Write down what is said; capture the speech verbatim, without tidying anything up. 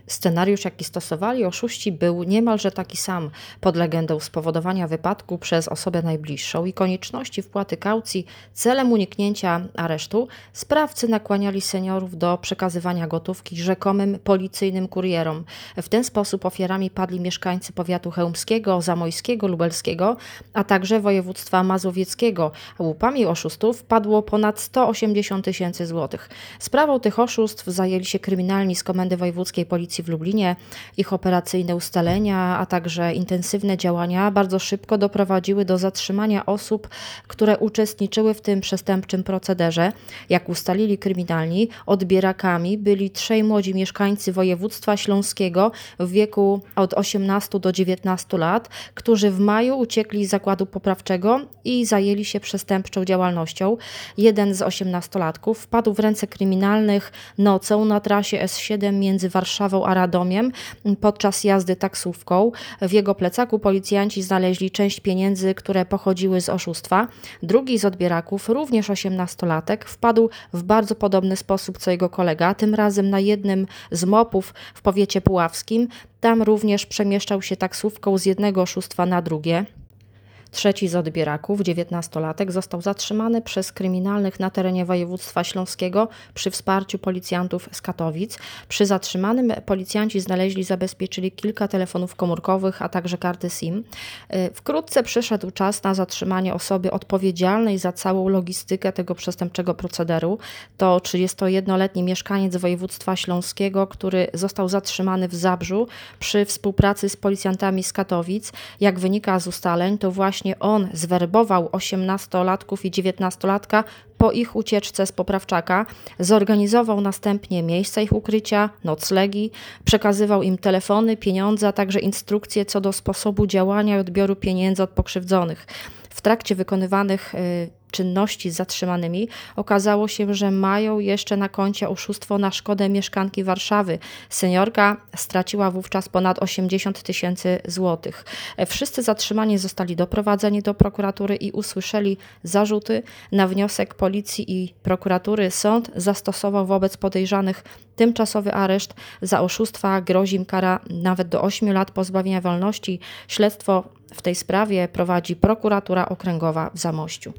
Scenariusz, jaki stosowali oszuści, był niemalże taki sam, pod legendą spowodowania wypadku przez osobę najbliższą i konieczności wpłaty kaucji celem uniknięcia aresztu. Sprawcy nakłaniali seniorów do przekazywania gotówki rzekomym policyjnym kurierom. W ten sposób ofiarami padli mieszkańcy powiatu chełmskiego, zamojskiego, lubelskiego, a także województwa mazowieckiego. Łupami oszustów padło ponad sto osiemdziesiąt tysięcy złotych. Sprawą tych oszustw zajęli się kryminalni z Komendy Wojewódzkiej Policji w Lublinie. Ich operacyjne ustalenia, a także intensywne działania bardzo szybko doprowadziły do zatrzymania osób, które uczestniczyły w tym przestępczym procederze. Jak ustalili kryminalni, odbierakami byli trzej młodzi mieszkańcy województwa śląskiego w wieku od osiemnastu do dziewiętnastu lat, którzy w maju uciekli z zakładu poprawczego i zajęli się przestępczą działalnością. Jeden z osiemnastolatków wpadł w ręce kryminalnych nocą na trasie S siedem między Warszawą a Radomiem podczas jazdy taksówką. W jego plecaku policjanci znaleźli część pieniędzy, które pochodziły z oszustwa. Drugi z odbieraków, również osiemnastolatek, wpadł w bardzo podobny sposób co jego kolega, tym razem na jednym z mopów w powiecie puławskim. Tam również przemieszczał się taksówką z jednego oszustwa na drugie. Trzeci z odbieraków, dziewiętnastolatek, został zatrzymany przez kryminalnych na terenie województwa śląskiego przy wsparciu policjantów z Katowic. Przy zatrzymanym policjanci znaleźli i zabezpieczyli kilka telefonów komórkowych, a także karty SIM. Wkrótce przyszedł czas na zatrzymanie osoby odpowiedzialnej za całą logistykę tego przestępczego procederu. To trzydziestojednoletni mieszkaniec województwa śląskiego, który został zatrzymany w Zabrzu przy współpracy z policjantami z Katowic. Jak wynika z ustaleń, to właśnie on zwerbował osiemnastolatków i dziewiętnastolatka po ich ucieczce z poprawczaka, zorganizował następnie miejsca ich ukrycia, noclegi, przekazywał im telefony, pieniądze, a także instrukcje co do sposobu działania i odbioru pieniędzy od pokrzywdzonych. W trakcie wykonywanych y, czynności z zatrzymanymi okazało się, że mają jeszcze na koncie oszustwo na szkodę mieszkanki Warszawy. Seniorka straciła wówczas ponad osiemdziesiąt tysięcy złotych. Wszyscy zatrzymani zostali doprowadzeni do prokuratury i usłyszeli zarzuty. Na wniosek policji i prokuratury sąd zastosował wobec podejrzanych tymczasowy areszt. Za oszustwa grozi im kara nawet do ośmiu lat pozbawienia wolności. Śledztwo w tej sprawie prowadzi prokuratura okręgowa w Zamościu.